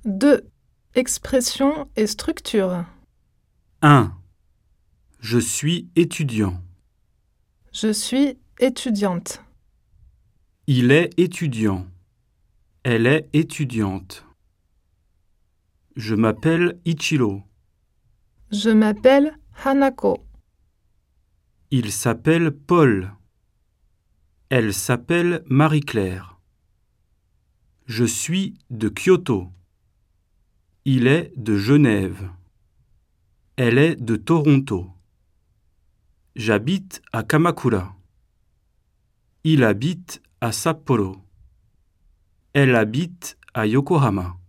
2. Expression et structure. 1. Je suis étudiant. Je suis étudiante. Il est étudiant. Elle est étudiante. Je m'appelle Ichiro. Je m'appelle Hanako. Il s'appelle Paul. Elle s'appelle Marie-Claire. Je suis de Kyoto. Il est de Genève. Elle est de Toronto. J'habite à Kamakura. Il habite à Sapporo. Elle habite à Yokohama.